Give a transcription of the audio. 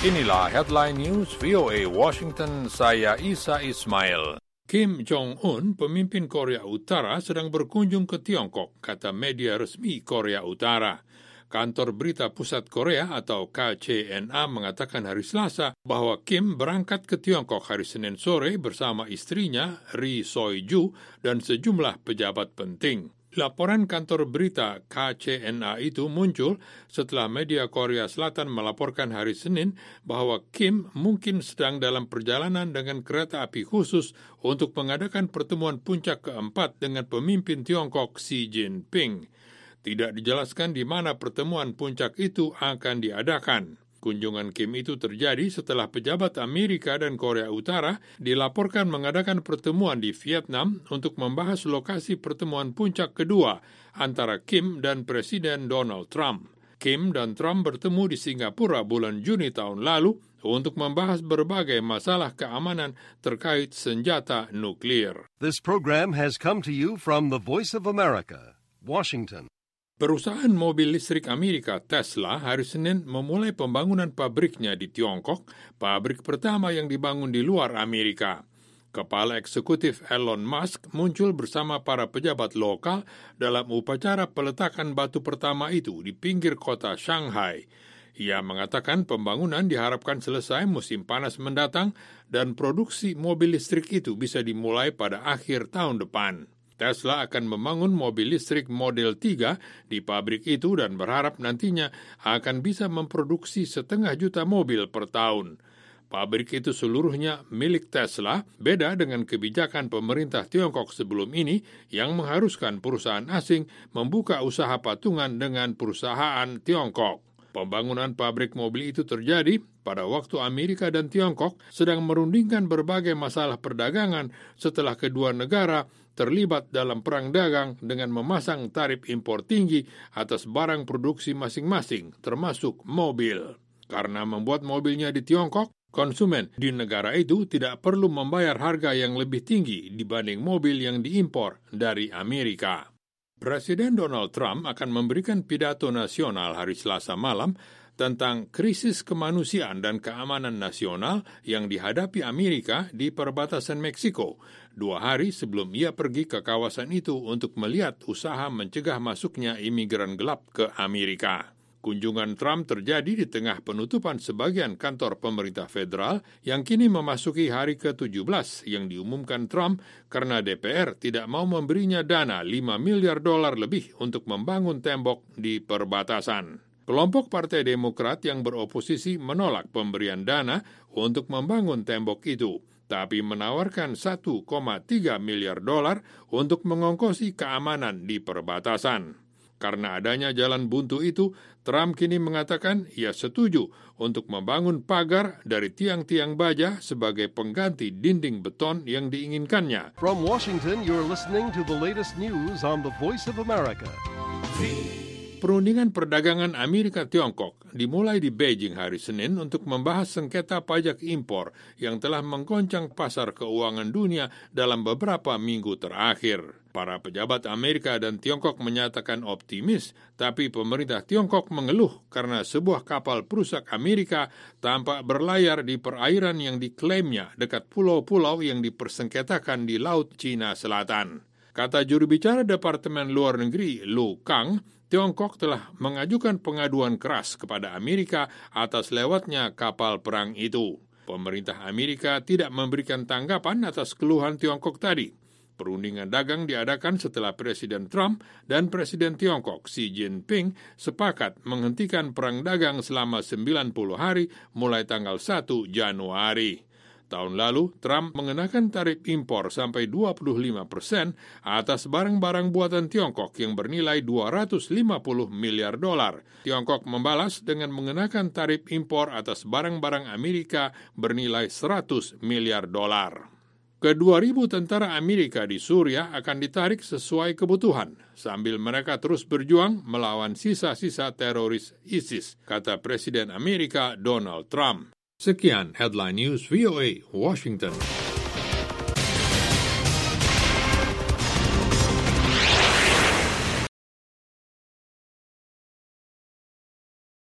Inilah Headline News VOA Washington, saya Isa Ismail. Kim Jong-un, pemimpin Korea Utara, sedang berkunjung ke Tiongkok, kata media resmi Korea Utara. Kantor Berita Pusat Korea atau KCNA mengatakan hari Selasa bahwa Kim berangkat ke Tiongkok hari Senin sore bersama istrinya Ri Soi-ju dan sejumlah pejabat penting. Laporan kantor berita KCNA itu muncul setelah media Korea Selatan melaporkan hari Senin bahwa Kim mungkin sedang dalam perjalanan dengan kereta api khusus untuk mengadakan pertemuan puncak keempat dengan pemimpin Tiongkok Xi Jinping. Tidak dijelaskan di mana pertemuan puncak itu akan diadakan. Kunjungan Kim itu terjadi setelah pejabat Amerika dan Korea Utara dilaporkan mengadakan pertemuan di Vietnam untuk membahas lokasi pertemuan puncak kedua antara Kim dan Presiden Donald Trump. Kim dan Trump bertemu di Singapura bulan Juni tahun lalu untuk membahas berbagai masalah keamanan terkait senjata nuklir. This program has come to you from the Voice of America, Washington. Perusahaan mobil listrik Amerika Tesla hari Senin memulai pembangunan pabriknya di Tiongkok, pabrik pertama yang dibangun di luar Amerika. Kepala eksekutif Elon Musk muncul bersama para pejabat lokal dalam upacara peletakan batu pertama itu di pinggir kota Shanghai. Ia mengatakan pembangunan diharapkan selesai musim panas mendatang dan produksi mobil listrik itu bisa dimulai pada akhir tahun depan. Tesla akan membangun mobil listrik Model 3 di pabrik itu dan berharap nantinya akan bisa memproduksi 500,000 mobil per tahun. Pabrik itu seluruhnya milik Tesla, beda dengan kebijakan pemerintah Tiongkok sebelum ini yang mengharuskan perusahaan asing membuka usaha patungan dengan perusahaan Tiongkok. Pembangunan pabrik mobil itu terjadi pada waktu Amerika dan Tiongkok sedang merundingkan berbagai masalah perdagangan setelah kedua negara terlibat dalam perang dagang dengan memasang tarif impor tinggi atas barang produksi masing-masing, termasuk mobil. Karena membuat mobilnya di Tiongkok, konsumen di negara itu tidak perlu membayar harga yang lebih tinggi dibanding mobil yang diimpor dari Amerika. Presiden Donald Trump akan memberikan pidato nasional hari Selasa malam tentang krisis kemanusiaan dan keamanan nasional yang dihadapi Amerika di perbatasan Meksiko, 2 hari sebelum ia pergi ke kawasan itu untuk melihat usaha mencegah masuknya imigran gelap ke Amerika. Kunjungan Trump terjadi di tengah penutupan sebagian kantor pemerintah federal yang kini memasuki hari ke-17 yang diumumkan Trump karena DPR tidak mau memberinya dana $5 miliar lebih untuk membangun tembok di perbatasan. Kelompok Partai Demokrat yang beroposisi menolak pemberian dana untuk membangun tembok itu, tapi menawarkan $1,3 miliar untuk mengongkosi keamanan di perbatasan. Karena adanya jalan buntu itu, Trump kini mengatakan ia setuju untuk membangun pagar dari tiang-tiang baja sebagai pengganti dinding beton yang diinginkannya. From Washington, you're listening to the latest news on the Voice of America. Perundingan perdagangan Amerika-Tiongkok dimulai di Beijing hari Senin untuk membahas sengketa pajak impor yang telah menggoncang pasar keuangan dunia dalam beberapa minggu terakhir. Para pejabat Amerika dan Tiongkok menyatakan optimis, tapi pemerintah Tiongkok mengeluh karena sebuah kapal perusak Amerika tampak berlayar di perairan yang diklaimnya dekat pulau-pulau yang dipersengketakan di Laut Cina Selatan. Kata juru bicara Departemen Luar Negeri Lu Kang, Tiongkok telah mengajukan pengaduan keras kepada Amerika atas lewatnya kapal perang itu. Pemerintah Amerika tidak memberikan tanggapan atas keluhan Tiongkok tadi. Perundingan dagang diadakan setelah Presiden Trump dan Presiden Tiongkok Xi Jinping sepakat menghentikan perang dagang selama 90 hari mulai tanggal 1 Januari. Tahun lalu, Trump mengenakan tarif impor sampai 25% atas barang-barang buatan Tiongkok yang bernilai $250 miliar. Tiongkok membalas dengan mengenakan tarif impor atas barang-barang Amerika bernilai $100 miliar. Ke-2.000 tentara Amerika di Suriah akan ditarik sesuai kebutuhan, sambil mereka terus berjuang melawan sisa-sisa teroris ISIS, kata Presiden Amerika Donald Trump. Sekian Headline News VOA Washington.